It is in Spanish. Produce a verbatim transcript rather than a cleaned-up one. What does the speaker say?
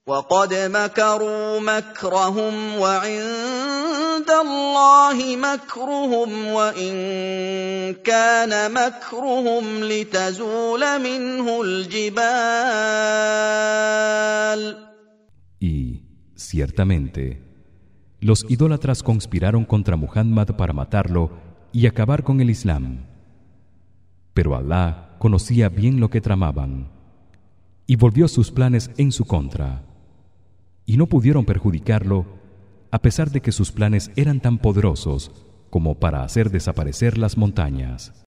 وَقَدْ مَكَرُوا مَكْرَهُمْ وَعِندَ اللَّهِ مَكْرُهُمْ وَإِن كَانَ مَكْرُهُمْ لِتَزُولَ مِنْهُ الْجِبَالُ. Y, ciertamente, los idólatras conspiraron contra Muhammad para matarlo y acabar con el Islam. Pero Alá conocía bien lo que tramaban y volvió sus planes en su contra. Y no pudieron perjudicarlo a pesar de que sus planes eran tan poderosos como para hacer desaparecer las montañas.